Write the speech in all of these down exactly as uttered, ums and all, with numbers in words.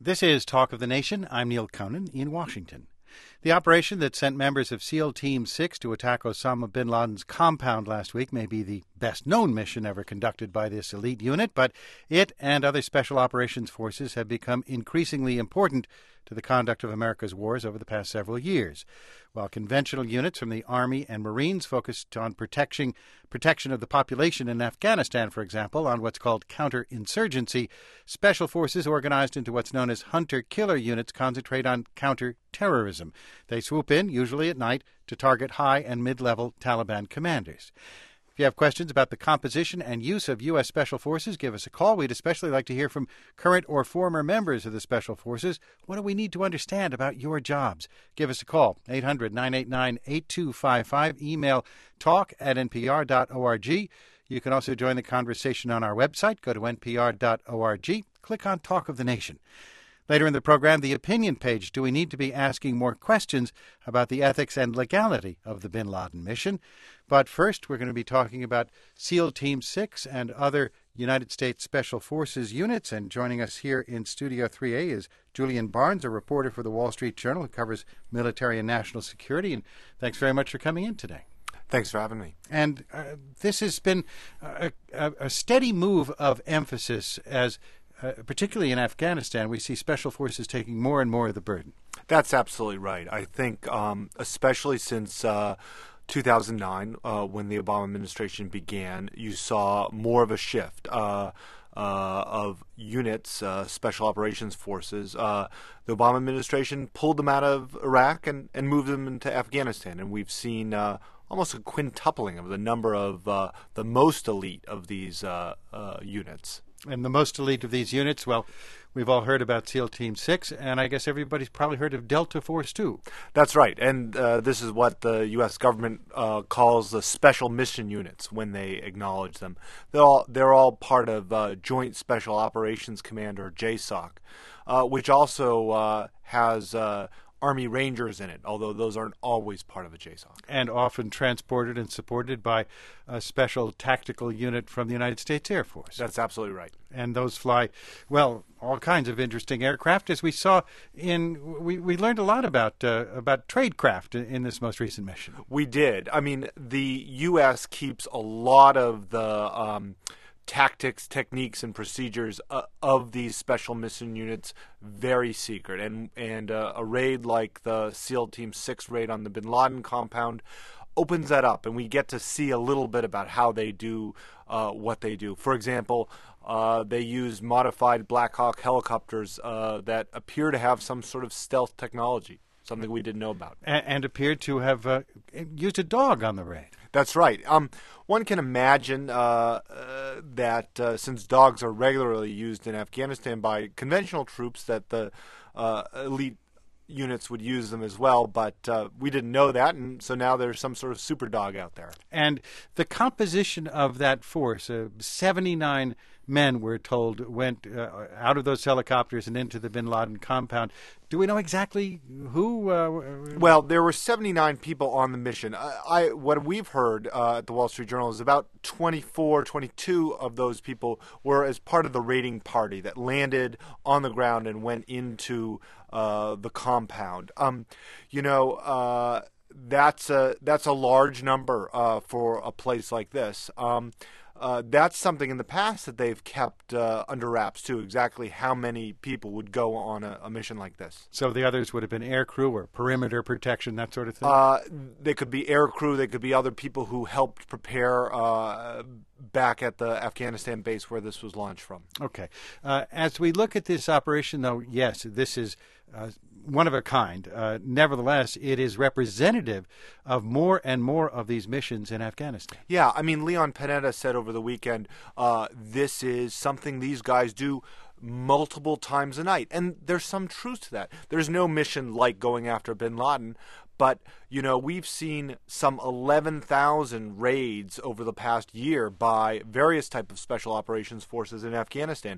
This is Talk of the Nation. I'm Neil Conan in Washington. The operation that sent members of SEAL Team six to attack Osama bin Laden's compound last week may be the best-known mission ever conducted by this elite unit, but it and other special operations forces have become increasingly important to the conduct of America's wars over the past several years. While conventional units from the Army and Marines focused on protection, protection of the population in Afghanistan, for example, on what's called counterinsurgency, special forces organized into what's known as hunter-killer units concentrate on counter-terrorism. They swoop in, usually at night, to target high and mid-level Taliban commanders. If you have questions about the composition and use of U S. Special Forces, give us a call. We'd especially like to hear from current or former members of the Special Forces. What do we need to understand about your jobs? Give us a call, eight hundred, nine eight nine, eight two five five. Email talk at n p r dot org. You can also join the conversation on our website. Go to n p r dot org. Click on Talk of the Nation. Later in the program, the opinion page. Do we need to be asking more questions about the ethics and legality of the bin Laden mission? But first, we're going to be talking about SEAL Team six and other United States Special Forces units. And joining us here in Studio three A is Julian Barnes, a reporter for the Wall Street Journal who covers military and national security. And thanks very much for coming in today. Thanks for having me. And uh, this has been a, a, a steady move of emphasis as Uh, particularly in Afghanistan, we see Special Forces taking more and more of the burden. That's absolutely right. I think um, especially since uh, two thousand nine, uh, when the Obama administration began, you saw more of a shift uh, uh, of units, uh, Special Operations Forces. Uh, the Obama administration pulled them out of Iraq and, and moved them into Afghanistan, and we've seen uh, almost a quintupling of the number of uh, the most elite of these uh, uh, units. And the most elite of these units, well, we've all heard about SEAL Team six, and I guess everybody's probably heard of Delta Force too. That's right, and uh, this is what the U S government uh, calls the Special Mission Units when they acknowledge them. They're all, they're all part of uh, Joint Special Operations Command, or J SOC, uh, which also uh, has uh, Army Rangers in it, although those aren't always part of a J SOC. And often transported and supported by a special tactical unit from the United States Air Force. That's absolutely right. And those fly, well, all kinds of interesting aircraft. As we saw in, we, we learned a lot about uh, about tradecraft in, in this most recent mission. We did. I mean, the U S keeps a lot of the um, tactics, techniques, and procedures uh, of these special mission units very secret. And and uh, a raid like the SEAL Team six raid on the bin Laden compound opens that up, and we get to see a little bit about how they do uh, what they do. For example, uh, they use modified Black Hawk helicopters uh, that appear to have some sort of stealth technology, something we didn't know about. And, and appeared to have uh, used a dog on the raid. That's right. Um, one can imagine uh, uh, that uh, since dogs are regularly used in Afghanistan by conventional troops, that the uh, elite units would use them as well, but uh, we didn't know that, and so now there's some sort of super dog out there. And the composition of that force, uh, seventy-nine men, we're told, went uh, out of those helicopters and into the bin Laden compound. Do we know exactly who? Uh, well, there were seventy-nine people on the mission. I, I what we've heard uh, at the Wall Street Journal is about twenty-four, twenty-two of those people were as part of the raiding party that landed on the ground and went into uh, the compound. Um, you know, uh, that's a that's a large number uh, for a place like this. Um, Uh, that's something in the past that they've kept uh, under wraps, too, exactly how many people would go on a, a mission like this. So the others would have been air crew or perimeter protection, that sort of thing? Uh, they could be air crew. They could be other people who helped prepare uh, back at the Afghanistan base where this was launched from. Okay. Uh, as we look at this operation, though, yes, this is uh, one of a kind. Uh, nevertheless, it is representative of more and more of these missions in Afghanistan. Yeah, I mean, Leon Panetta said over the weekend, uh, this is something these guys do multiple times a night. And there's some truth to that. There's no mission like going after bin Laden, but, you know, we've seen some eleven thousand raids over the past year by various types of special operations forces in Afghanistan.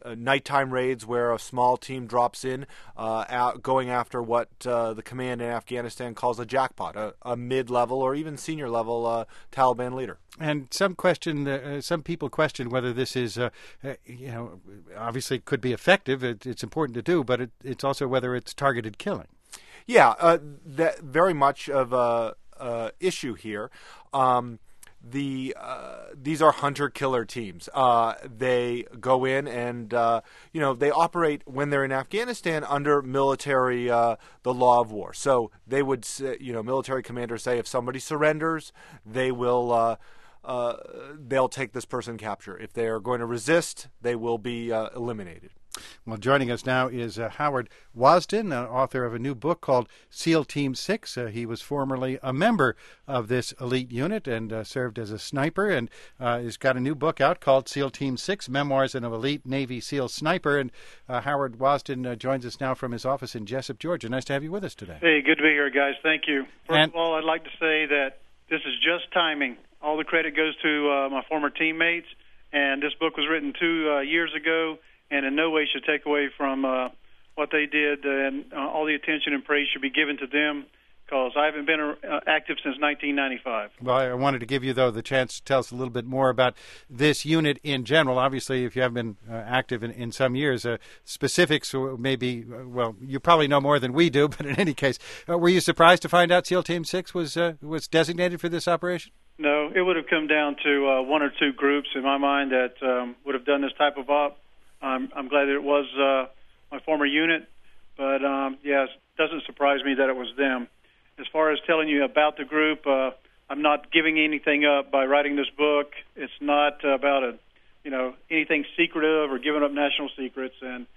uh, nighttime raids where a small team drops in, uh, out, going after what uh, the command in Afghanistan calls a jackpot, a, a mid-level or even senior-level uh, Taliban leader. And some question, uh, some people question whether this is, uh, uh, you know, obviously it could be effective. It, it's important to do, but it, it's also whether it's targeted killing. Yeah, uh, that very much of a, a issue here. Um, the uh, these are hunter-killer teams. Uh, they go in and uh, you know they operate when they're in Afghanistan under military uh, the law of war. So they would say, you know military commanders say if somebody surrenders, they will. Uh, Uh, they'll take this person capture. If they are going to resist, they will be uh, eliminated. Well, joining us now is uh, Howard Wasdin, uh, author of a new book called SEAL Team six. Uh, he was formerly a member of this elite unit and uh, served as a sniper, and uh, he's got a new book out called SEAL Team six, Memoirs of an Elite Navy SEAL Sniper. And uh, Howard Wasdin uh, joins us now from his office in Jessup, Georgia. Nice to have you with us today. Hey, good to be here, guys. Thank you. First and, of all, I'd like to say that this is just timing. All the credit goes to uh, my former teammates, and this book was written two uh, years ago, and in no way should take away from uh, what they did, and uh, all the attention and praise should be given to them, because I haven't been uh, active since nineteen ninety-five. Well, I wanted to give you, though, the chance to tell us a little bit more about this unit in general. Obviously, if you haven't been uh, active in, in some years, uh, specifics may be, uh, well, you probably know more than we do, but in any case, uh, were you surprised to find out SEAL Team six was uh, was designated for this operation? No, it would have come down to uh, one or two groups in my mind that um, would have done this type of op. I'm, I'm glad that it was uh, my former unit, but um, yeah, it doesn't surprise me that it was them. As far as telling you about the group, uh, I'm not giving anything up by writing this book. It's not about a, you know, anything secretive or giving up national secrets. And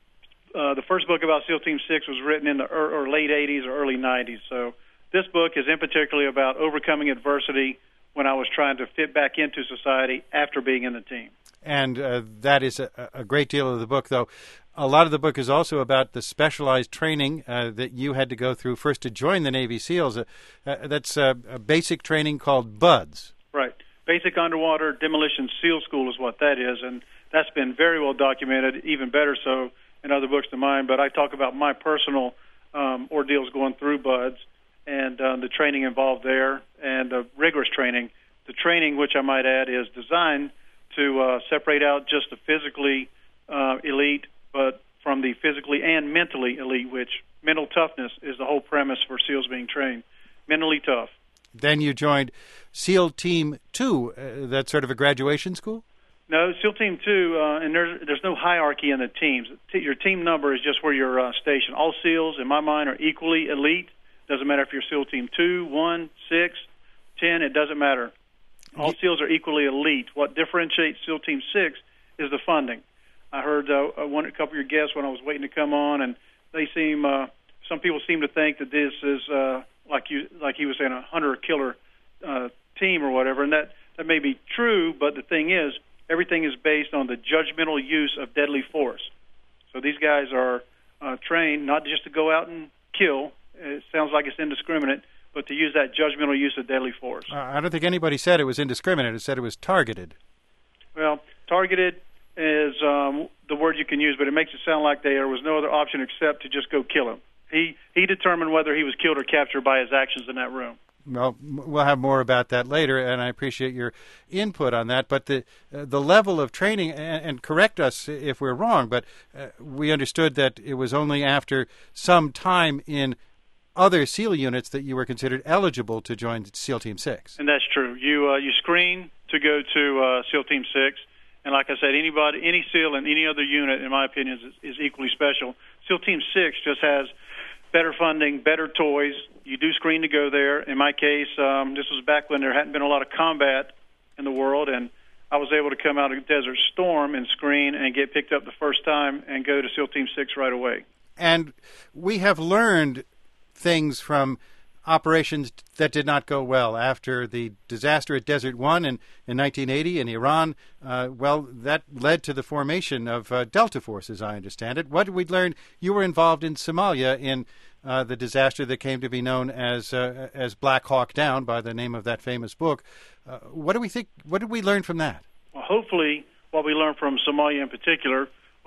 uh, the first book about SEAL Team six was written in the er- or late eighties or early nineties. So this book is in particular about overcoming adversity when I was trying to fit back into society after being in the team. And uh, that is a, a great deal of the book, though. A lot of the book is also about the specialized training uh, that you had to go through first to join the Navy SEALs. Uh, uh, that's uh, a basic training called BUDS. Right. Basic Underwater Demolition SEAL School is what that is, and that's been very well documented, even better so in other books than mine. But I talk about my personal um, ordeals going through BUDS and uh, the training involved there, and the rigorous training. The training, which I might add, is designed to uh, separate out just the physically uh, elite, but from the physically and mentally elite, which mental toughness is the whole premise for SEALs being trained. Mentally tough. Then you joined SEAL Team two. Uh, that's sort of a graduation school? No, SEAL Team two, uh, and there's there's no hierarchy in the teams. T- your team number is just where you're uh, stationed. All SEALs, in my mind, are equally elite. Doesn't matter if you're SEAL Team two, one, six, ten, it doesn't matter. All SEALs are equally elite. What differentiates SEAL Team six is the funding. I heard uh, one, a couple of your guests when I was waiting to come on, and they seem, uh, some people seem to think that this is, uh, like you, like he was saying, a hunter-killer uh, team or whatever, and that, that may be true, but the thing is, everything is based on the judgmental use of deadly force. So these guys are uh, trained not just to go out and kill. It sounds like it's indiscriminate, but to use that judgmental use of deadly force. Uh, I don't think anybody said it was indiscriminate. It said it was targeted. Well, targeted is um, the word you can use, but it makes it sound like there was no other option except to just go kill him. He he determined whether he was killed or captured by his actions in that room. Well, we'll have more about that later, and I appreciate your input on that. But the uh, the level of training, and, and correct us if we're wrong, but uh, we understood that it was only after some time in other SEAL units that you were considered eligible to join SEAL Team six. And that's true. You uh, you screen to go to uh, SEAL Team six, and like I said, anybody, any SEAL in any other unit, in my opinion, is, is equally special. SEAL Team six just has better funding, better toys. You do screen to go there. In my case, um, this was back when there hadn't been a lot of combat in the world, and I was able to come out of Desert Storm and screen and get picked up the first time and go to SEAL Team six right away. And we have learned things from operations that did not go well after the disaster at Desert One in, in nineteen eighty in Iran. Uh, well, that led to the formation of uh, Delta Force, as I understand it. What did we learn? You were involved in Somalia in uh, the disaster that came to be known as uh, as Black Hawk Down, by the name of that famous book. Uh, what do we think? What did we learn from that? Well, hopefully, what we learned from Somalia in particular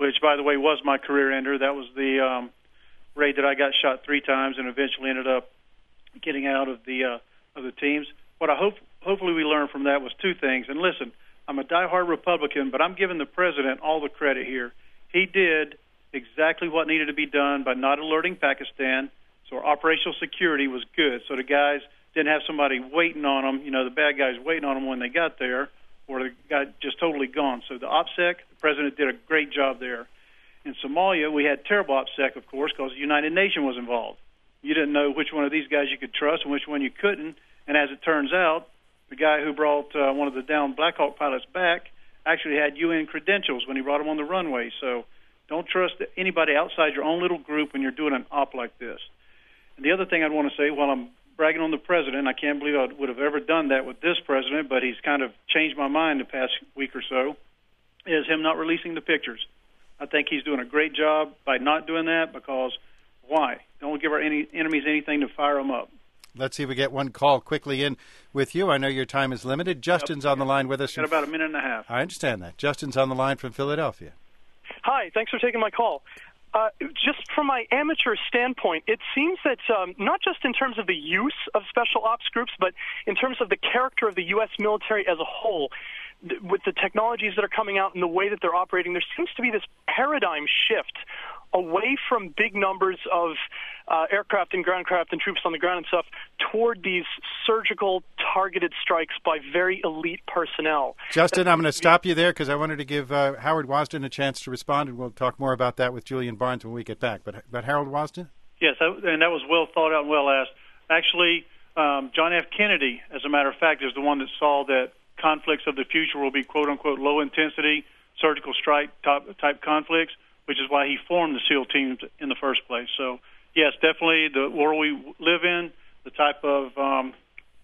which, by the way, was my career ender. That was the um, raid that I got shot three times and eventually ended up getting out of the uh, of the teams. What I hope, hopefully we learned from that was two things. And listen, I'm a diehard Republican, but I'm giving the president all the credit here. He did exactly what needed to be done by not alerting Pakistan, so our operational security was good. So the guys didn't have somebody waiting on them, you know, the bad guys waiting on them when they got there, or they got just totally gone. So the OPSEC, the president did a great job there. In Somalia, we had terrible OPSEC, of course, because the United Nations was involved. You didn't know which one of these guys you could trust and which one you couldn't. And as it turns out, the guy who brought uh, one of the downed Black Hawk pilots back actually had U N credentials when he brought him on the runway. So don't trust anybody outside your own little group when you're doing an op like this. And the other thing I'd want to say, while I'm bragging on the president, I can't believe I would have ever done that with this president, but he's kind of changed my mind the past week or so, is him not releasing the pictures. I think he's doing a great job by not doing that, because why? Don't give our any, enemies anything to fire them up. Let's see if we get one call quickly in with you. I know your time is limited. Justin's yep. on the line with us. Got about a minute and a half. I understand that. Justin's on the line from Philadelphia. Hi, thanks for taking my call. Uh, just from my amateur standpoint, it seems that um, not just in terms of the use of special ops groups, but in terms of the character of the U S military as a whole, th- with the technologies that are coming out and the way that they're operating, there seems to be this paradigm shift away from big numbers of uh, aircraft and ground craft and troops on the ground and stuff toward these surgical targeted strikes by very elite personnel. Justin, I'm going to stop you there because I wanted to give uh, Howard Wasden a chance to respond, and we'll talk more about that with Julian Barnes when we get back. But, but Harold Wasden? Yes, and that was well thought out and well asked. Actually, um, John F. Kennedy, as a matter of fact, is the one that saw that conflicts of the future will be quote-unquote low-intensity surgical strike type conflicts, which is why he formed the SEAL teams in the first place. So, yes, definitely the world we live in, the type of um,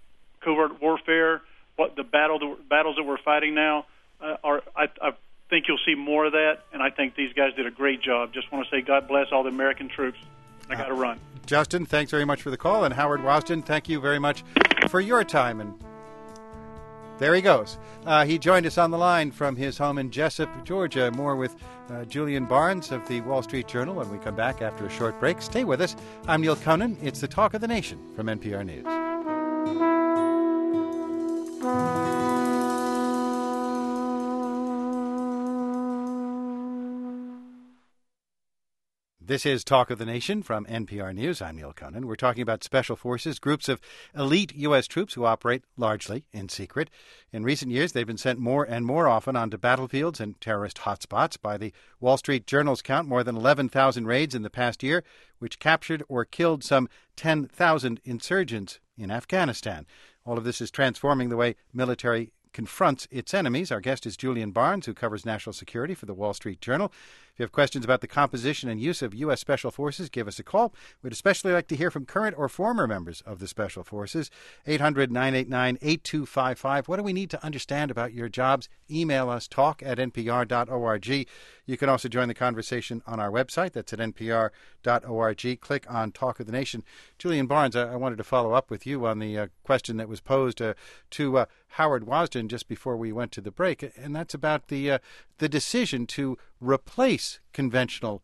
covert warfare, what the battle, the battles that we're fighting now, uh, are. I, I think you'll see more of that, and I think these guys did a great job. Just want to say God bless all the American troops. I got to uh, run. Justin, thanks very much for the call, and Howard Wasden, thank you very much for your time. And there he goes. Uh, he joined us on the line from his home in Jessup, Georgia. More with uh, Julian Barnes of the Wall Street Journal when we come back after a short break. Stay with us. I'm Neil Conan. It's the Talk of the Nation from N P R News. This is Talk of the Nation from N P R News. I'm Neil Conan. We're talking about special forces, groups of elite U S troops who operate largely in secret. In recent years, they've been sent more and more often onto battlefields and terrorist hotspots. By the Wall Street Journal's count, more than eleven thousand raids in the past year, which captured or killed some ten thousand insurgents in Afghanistan. All of this is transforming the way military confronts its enemies. Our guest is Julian Barnes, who covers national security for the Wall Street Journal. If you have questions about the composition and use of U S. Special Forces, give us a call. We'd especially like to hear from current or former members of the Special Forces. eight hundred, nine eight nine, eight two five five. What do we need to understand about your jobs? Email us, talk at n p r dot org. You can also join the conversation on our website. That's at n p r dot org. Click on Talk of the Nation. Julian Barnes, I, I wanted to follow up with you on the uh, question that was posed uh, to uh, Howard Wasden just before we went to the break, and that's about the uh, the decision to replace conventional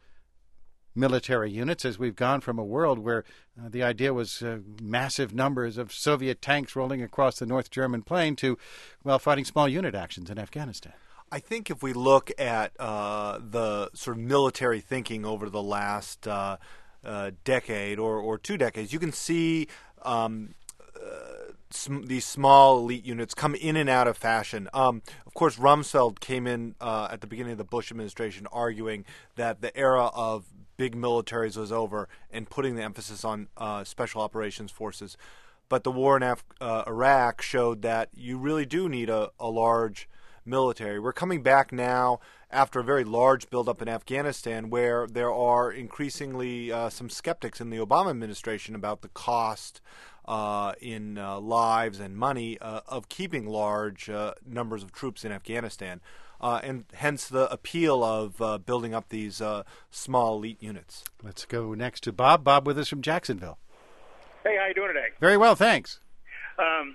military units as we've gone from a world where uh, the idea was uh, massive numbers of Soviet tanks rolling across the North German plain to, well, fighting small unit actions in Afghanistan. I think if we look at uh, the sort of military thinking over the last uh, uh, decade or, or two decades, you can see um, uh, sm- these small elite units come in and out of fashion. Um, of course, Rumsfeld came in uh, at the beginning of the Bush administration arguing that the era of big militaries was over and putting the emphasis on uh, special operations forces. But the war in Af- uh, Iraq showed that you really do need a, a large military. We're coming back now after a very large buildup in Afghanistan where there are increasingly uh, some skeptics in the Obama administration about the cost uh, in uh, lives and money uh, of keeping large uh, numbers of troops in Afghanistan. Uh, and hence the appeal of uh, building up these uh, small elite units. Let's go next to Bob. Bob with us from Jacksonville. Hey, how you doing today? Very well, thanks. Um,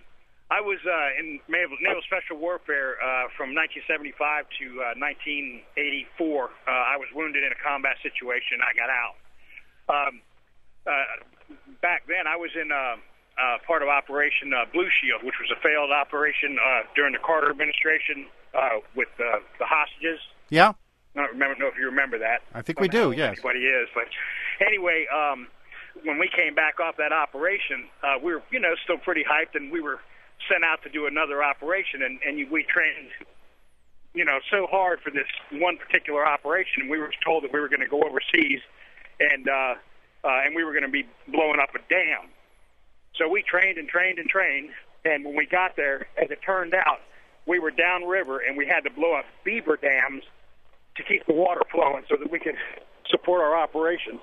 I was uh, in Naval Special Warfare uh, from nineteen seventy-five to uh, nineteen eighty-four. Uh, I was wounded in a combat situation. I got out. Um, uh, back then, I was in uh, uh, part of Operation uh, Blue Shield, which was a failed operation uh, during the Carter administration uh, with uh, the hostages. Yeah. I don't remember, know if you remember that. I think we do, yes. Everybody is. But anyway, um, when we came back off that operation, uh, we were, you know, still pretty hyped, and we were sent out to do another operation, and, and we trained, you know, so hard for this one particular operation. We were told that we were going to go overseas, and uh, uh, and we were going to be blowing up a dam. So we trained and trained and trained, and when we got there, as it turned out, we were downriver, and we had to blow up beaver dams to keep the water flowing so that we could support our operation.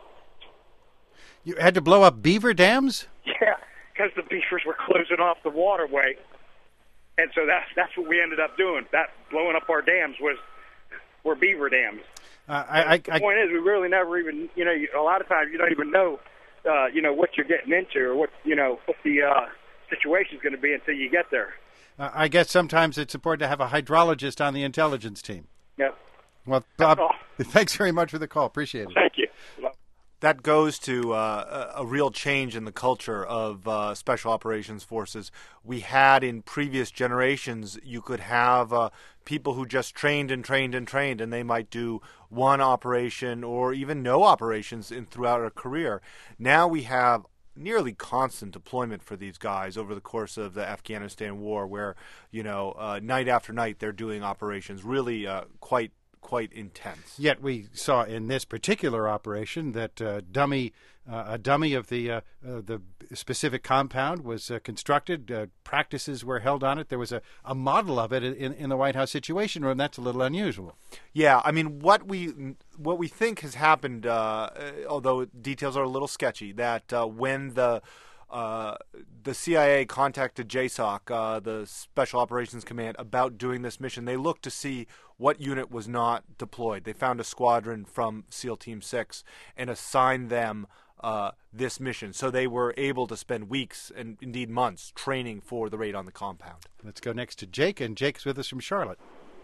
You had to blow up beaver dams? Yeah, because the beavers were closing off the waterway, and so that's that's what we ended up doing. That blowing up our dams was were beaver dams. Uh, I, I, the point I, is, we really never even, you know, you, a lot of times you don't even know, uh, you know, what you're getting into or what, you know, what the uh, situation's going to be until you get there. uh, I guess sometimes it's important to have a hydrologist on the intelligence team. Yeah. Well, Bob, thanks very much for the call. Appreciate it. Thank you. That goes to uh, a, a real change in the culture of uh, Special Operations Forces. We had in previous generations, you could have uh, people who just trained and trained and trained, and they might do one operation or even no operations in throughout a career. Now we have nearly constant deployment for these guys over the course of the Afghanistan war, where, you know, uh, night after night they're doing operations really uh, quite quite intense. Yet we saw in this particular operation that uh, dummy, uh, a dummy of the uh, uh, the specific compound was uh, constructed. Uh, practices were held on it. There was a, a model of it in, in the White House Situation Room. That's a little unusual. Yeah, I mean, what we what we think has happened, uh, although details are a little sketchy, that uh, when the Uh, the C I A contacted J SOC, uh, the Special Operations Command, about doing this mission. They looked to see what unit was not deployed. They found a squadron from SEAL Team six and assigned them uh, this mission. So they were able to spend weeks and indeed months training for the raid on the compound. Let's go next to Jake, and Jake's with us from Charlotte.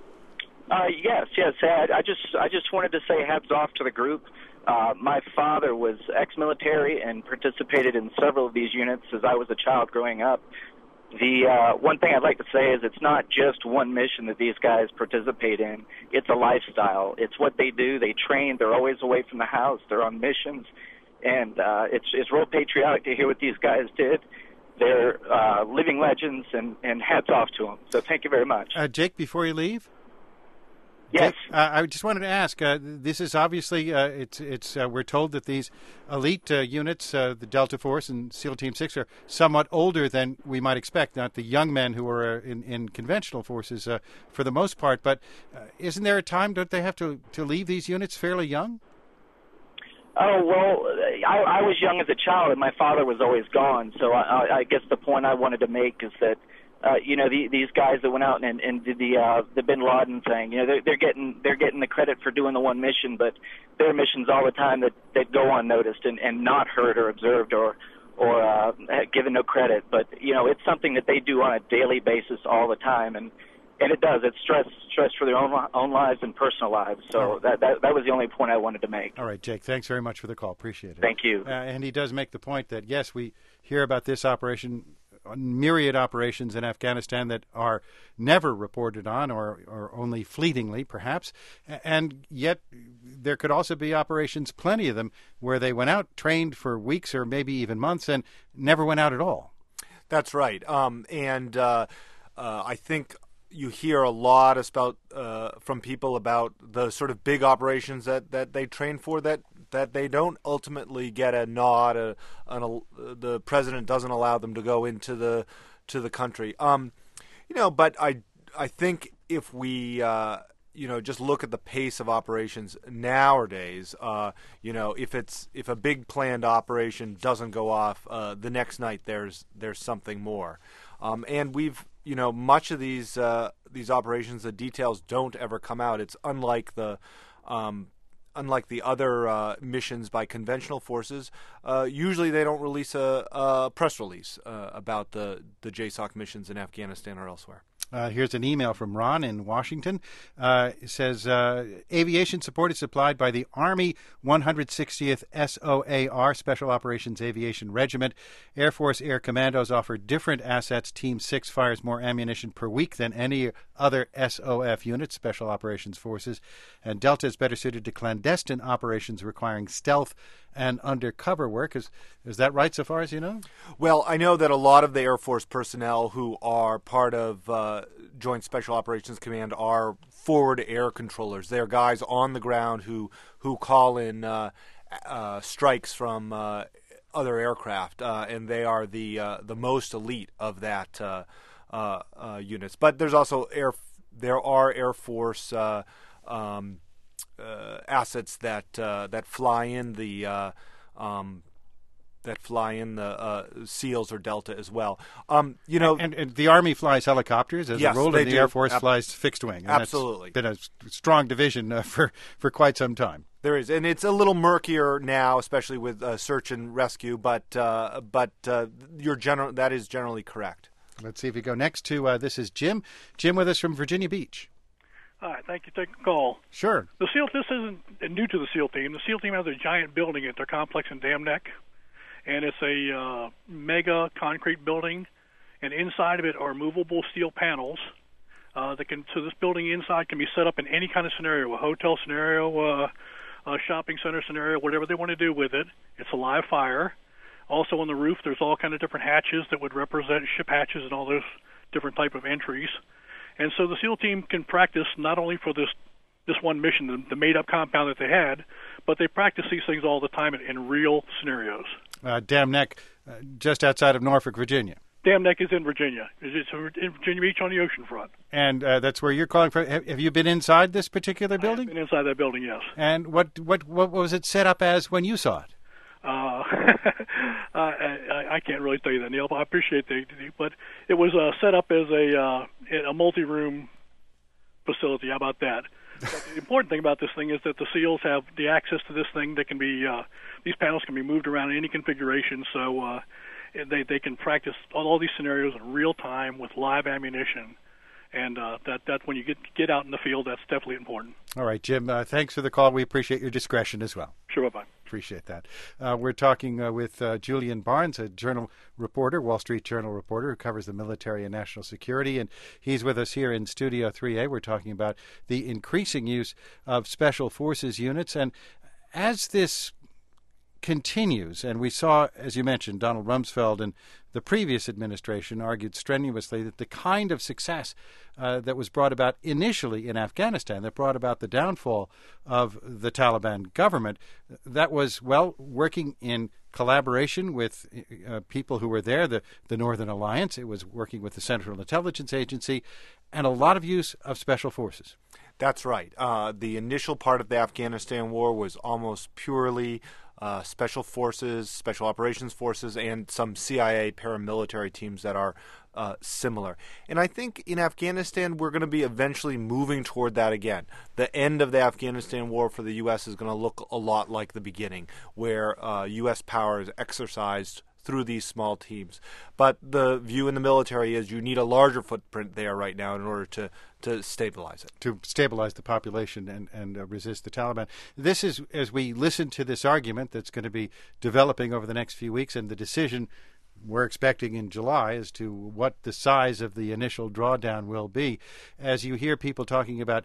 Uh, yes, yes. I just, I just wanted to say hats off to the group. Uh, my father was ex-military and participated in several of these units as I was a child growing up. The uh, one thing I'd like to say is it's not just one mission that these guys participate in. It's a lifestyle. It's what they do. They train. They're always away from the house. They're on missions. And uh, it's, it's real patriotic to hear what these guys did. They're uh, living legends, and, and hats off to them. So thank you very much. Uh, Jake, before you leave? Yes. Uh, I just wanted to ask. Uh, this is obviously uh, it's it's. Uh, we're told that these elite uh, units, uh, the Delta Force and SEAL Team Six, are somewhat older than we might expect. Not the young men who are uh, in, in conventional forces uh, for the most part. But uh, isn't there a time? Don't they have to, to leave these units fairly young? Oh, well, I, I was young as a child, and my father was always gone. So I, I guess the point I wanted to make is that. Uh, you know, the, these guys that went out and, and did the uh, the Bin Laden thing. You know, they're, they're getting they're getting the credit for doing the one mission, but there are missions all the time that, that go unnoticed and, and not heard or observed or or uh, given no credit. But you know, it's something that they do on a daily basis all the time, and, and it does. It's stress stress for their own own lives and personal lives. So that, that that was the only point I wanted to make. All right, Jake. Thanks very much for the call. Appreciate it. Thank you. Uh, and he does make the point that yes, we hear about this operation. Myriad operations in Afghanistan that are never reported on or, or only fleetingly, perhaps. And yet there could also be operations, plenty of them, where they went out, trained for weeks or maybe even months and never went out at all. That's right. Um, and uh, uh, I think you hear a lot about uh, from people about the sort of big operations that, that they train for that that they don't ultimately get a nod. A, an, a, the president doesn't allow them to go into the to the country. Um, you know, but I I think if we uh, you know just look at the pace of operations nowadays, uh, you know, if it's if a big planned operation doesn't go off, uh, the next night there's there's something more, um, and we've you know much of these uh, these operations, the details don't ever come out. It's unlike the um, unlike the other uh, missions by conventional forces, uh, usually they don't release a, a press release uh, about the, the J SOC missions in Afghanistan or elsewhere. Uh, here's an email from Ron in Washington. Uh, it says, uh, aviation support is supplied by the Army one hundred sixtieth S O A R, Special Operations Aviation Regiment. Air Force Air Commandos offer different assets. Team six fires more ammunition per week than any other S O F unit, Special Operations Forces. And Delta is better suited to clandestine operations requiring stealth and undercover work. Is, is that right so far as you know? Well, I know that a lot of the Air Force personnel who are part of uh, Joint Special Operations Command are forward air controllers. They're guys on the ground who, who call in uh, uh, strikes from uh, other aircraft, uh, and they are the uh, the most elite of that uh, uh, uh, units. But there's also air. There are Air Force Uh, um, Uh, assets that uh, that fly in the uh, um, that fly in the uh, SEALs or Delta as well. Um, you know, and, and the Army flies helicopters as yes, a rule, and the do. Air Force Ab- flies fixed wing. And absolutely, that's been a strong division uh, for for quite some time. There is, and it's a little murkier now, especially with uh, search and rescue. But uh, but uh, your general that is generally correct. Let's see if we go next to uh, this is Jim. Jim with us from Virginia Beach. Hi, thank you for taking the call. Sure. The SEAL, this isn't new to the SEAL team. The SEAL team has a giant building at their complex in Dam Neck, and it's a uh, mega concrete building, and inside of it are movable steel panels. Uh, that can so this building inside can be set up in any kind of scenario, a hotel scenario, uh, a shopping center scenario, whatever they want to do with it. It's a live fire. Also on the roof, there's all kind of different hatches that would represent ship hatches and all those different type of entries. And so the SEAL team can practice not only for this this one mission, the, the made-up compound that they had, but they practice these things all the time in, in real scenarios. Uh, Dam Neck, uh, just outside of Norfolk, Virginia. Dam Neck is in Virginia. It's in Virginia Beach on the ocean front. And uh, that's where you're calling from. Have, have you been inside this particular building? I've been inside that building, yes. And what, what, what was it set up as when you saw it? Uh, I, I can't really tell you that, Neil, but I appreciate the, but it was uh, set up as a uh, a multi-room facility. How about that? But the important thing about this thing is that the SEALs have the access to this thing. That can be uh, these panels can be moved around in any configuration, so uh, they they can practice all, all these scenarios in real time with live ammunition. And uh, that that when you get get out in the field, that's definitely important. All right, Jim. Uh, thanks for the call. We appreciate your discretion as well. Sure, bye bye. Appreciate that. Uh, we're talking uh, with uh, Julian Barnes, a journal reporter, Wall Street Journal reporter, who covers the military and national security, and he's with us here in Studio three A. We're talking about the increasing use of special forces units, and as this continues, and we saw, as you mentioned, Donald Rumsfeld and the previous administration argued strenuously that the kind of success uh, that was brought about initially in Afghanistan, that brought about the downfall of the Taliban government, that was, well, working in collaboration with uh, people who were there, the, the Northern Alliance. It was working with the Central Intelligence Agency, and a lot of use of special forces. That's right. Uh, the initial part of the Afghanistan war was almost purely Uh, special forces, special operations forces, and some C I A paramilitary teams that are uh, similar. And I think in Afghanistan, we're going to be eventually moving toward that again. The end of the Afghanistan war for the U S is going to look a lot like the beginning, where uh, U S power is exercised through these small teams. But the view in the military is you need a larger footprint there right now in order to, to stabilize it. To stabilize the population and, and uh, resist the Taliban. This is, as we listen to this argument that's going to be developing over the next few weeks, and the decision we're expecting in July as to what the size of the initial drawdown will be. As you hear people talking about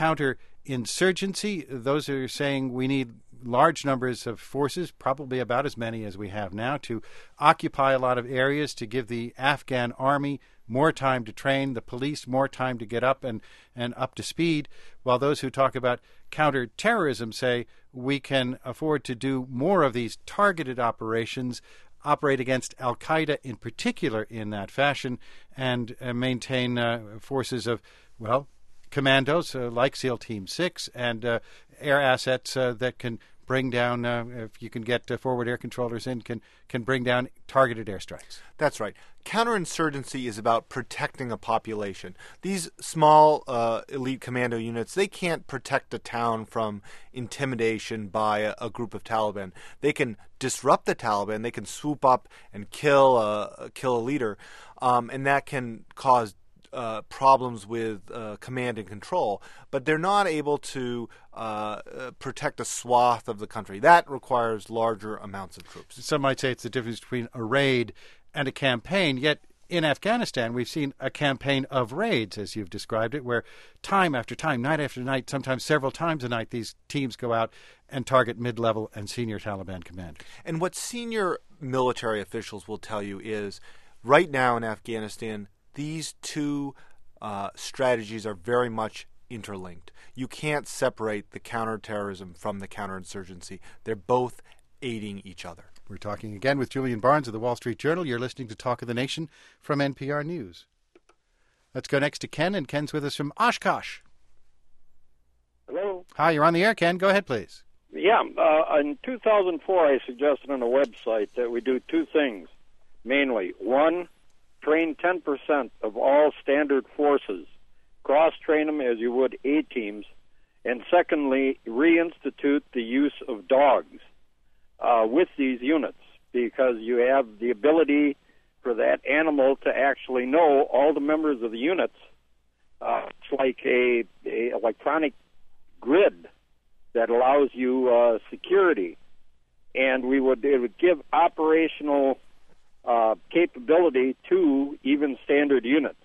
counterinsurgency, those are saying we need large numbers of forces, probably about as many as we have now, to occupy a lot of areas, to give the Afghan army more time to train, the police more time to get up and, and up to speed, while those who talk about counterterrorism say we can afford to do more of these targeted operations, operate against al-Qaeda in particular in that fashion, and uh, maintain uh, forces of, well, commandos uh, like SEAL Team six and uh, air assets uh, that can bring down, uh, if you can get uh, forward air controllers in, can can bring down targeted airstrikes. That's right. Counterinsurgency is about protecting a population. These small uh, elite commando units, they can't protect a town from intimidation by a, a group of Taliban. They can disrupt the Taliban. They can swoop up and kill a, kill a leader, um, and that can cause Uh, problems with uh, command and control, but they're not able to uh, uh, protect a swath of the country. That requires larger amounts of troops. Some might say it's the difference between a raid and a campaign, yet in Afghanistan we've seen a campaign of raids, as you've described it, where time after time, night after night, sometimes several times a night, these teams go out and target mid-level and senior Taliban commanders. And what senior military officials will tell you is, right now in Afghanistan, these two uh, strategies are very much interlinked. You can't separate the counterterrorism from the counterinsurgency. They're both aiding each other. We're talking again with Julian Barnes of the Wall Street Journal. You're listening to Talk of the Nation from N P R News. Let's go next to Ken, and Ken's with us from Oshkosh. Hello. Hi, you're on the air, Ken. Go ahead, please. Yeah, uh, in two thousand four, I suggested on a website that we do two things, mainly. One, train ten percent of all standard forces, cross-train them as you would A-teams, and secondly, reinstitute the use of dogs uh, with these units, because you have the ability for that animal to actually know all the members of the units. Uh, it's like a, a electronic grid that allows you uh, security, and we would it would give operational Uh, capability to even standard units.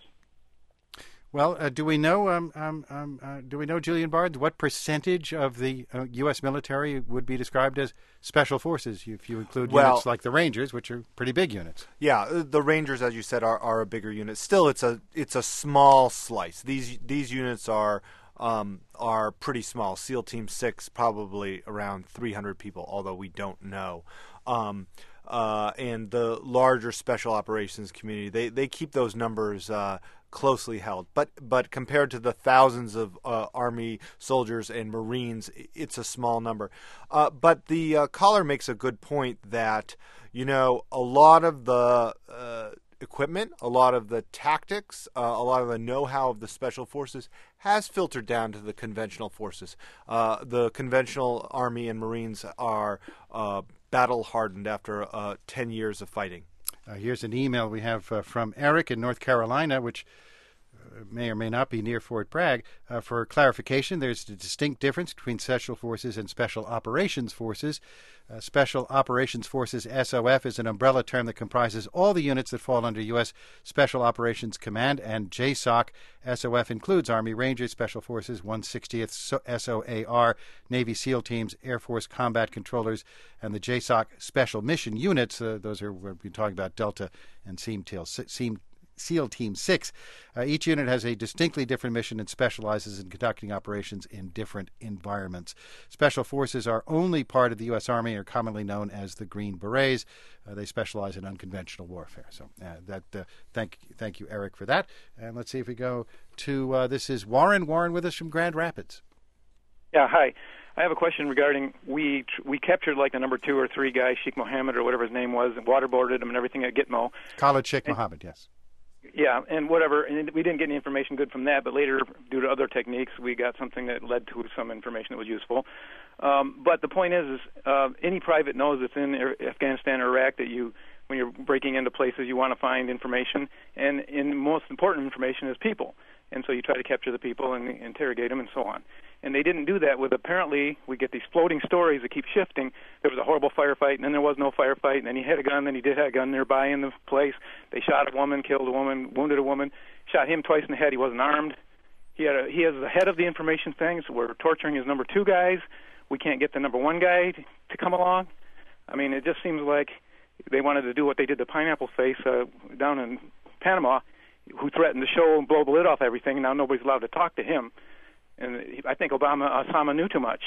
Well, uh, do we know? Um, um, um, uh, do we know, Julian Barnes, what percentage of the uh, U S military would be described as special forces? If you include well, units like the Rangers, which are pretty big units. Yeah, the Rangers, as you said, are, are a bigger unit. Still, it's a it's a small slice. These these units are um, are pretty small. SEAL Team Six probably around three hundred people, although we don't know. Um, Uh, and the larger special operations community, they, they keep those numbers uh, closely held. But but compared to the thousands of uh, Army soldiers and Marines, it's a small number. Uh, but the uh, caller makes a good point that, you know, a lot of the uh, equipment, a lot of the tactics, uh, a lot of the know-how of the special forces has filtered down to the conventional forces. Uh, the conventional Army and Marines are uh, battle-hardened after uh, ten years of fighting. Uh, here's an email we have uh, from Eric in North Carolina, which uh, may or may not be near Fort Bragg. Uh, for clarification, there's a distinct difference between Special Forces and Special Operations Forces. Uh, Special Operations Forces, S O F, is an umbrella term that comprises all the units that fall under U S Special Operations Command and J SOC. S O F includes Army Rangers, Special Forces, one sixtieth S O A R, Navy SEAL Teams, Air Force Combat Controllers, and the J SOC Special Mission Units. Uh, those are, we're talking about Delta and SEAM Teal, SEAM SEAL Team six. Uh, each unit has a distinctly different mission and specializes in conducting operations in different environments. Special Forces are only part of the U S. Army and are commonly known as the Green Berets. Uh, they specialize in unconventional warfare. So uh, that uh, thank thank you, Eric, for that. And let's see if we go to, uh, this is Warren. Warren with us from Grand Rapids. Yeah, hi. I have a question regarding, we we captured like the number two or three guy, Sheikh Mohammed or whatever his name was, and waterboarded him and everything at Gitmo. Khalid Sheikh and, Mohammed, yes. Yeah, and whatever, and we didn't get any information good from that, but later, due to other techniques, we got something that led to some information that was useful. Um, but the point is, is uh, any private knows that's in Afghanistan or Iraq that you, when you're breaking into places, you want to find information, and, and the most important information is people. And so you try to capture the people and interrogate them and so on. And they didn't do that with, apparently, we get these floating stories that keep shifting. There was a horrible firefight, and then there was no firefight, and then he had a gun, then he did have a gun nearby in the place. They shot a woman, killed a woman, wounded a woman, shot him twice in the head. He wasn't armed. He had a, he has the head of the information thing, so we're torturing his number two guys. We can't get the number one guy to, to come along. I mean, it just seems like they wanted to do what they did to Pineapple Face uh, down in Panama, who threatened to show and blow the lid off everything, and now nobody's allowed to talk to him. And I think Obama, Osama knew too much.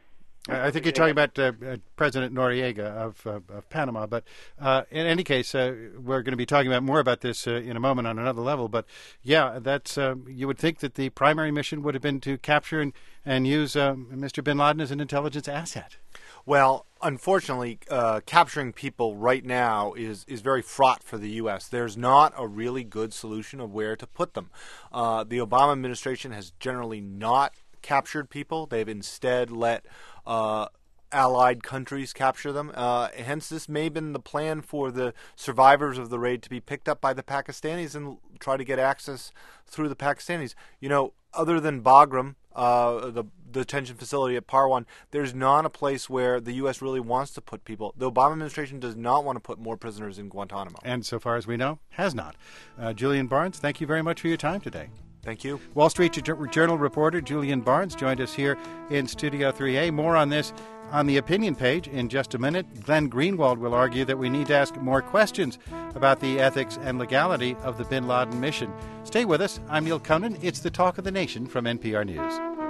I think you're talking about uh, uh, President Noriega of, uh, of Panama. But uh, in any case, uh, we're going to be talking about more about this uh, in a moment on another level. But, yeah, that's uh, you would think that the primary mission would have been to capture and, and use uh, Mister bin Laden as an intelligence asset. Well, unfortunately, uh, capturing people right now is, is very fraught for the U S. There's not a really good solution of where to put them. Uh, the Obama administration has generally not captured people. They've instead let uh, allied countries capture them. Uh, hence, this may have been the plan for the survivors of the raid to be picked up by the Pakistanis and try to get access through the Pakistanis. You know, other than Bagram, uh, the detention facility at Parwan, there's not a place where the U S really wants to put people. The Obama administration does not want to put more prisoners in Guantanamo. And so far as we know, has not. Uh, Julian Barnes, thank you very much for your time today. Thank you. Wall Street Journal reporter Julian Barnes joined us here in Studio three A. More on this on the opinion page in just a minute. Glenn Greenwald will argue that we need to ask more questions about the ethics and legality of the bin Laden mission. Stay with us. I'm Neil Conan. It's the Talk of the Nation from N P R News.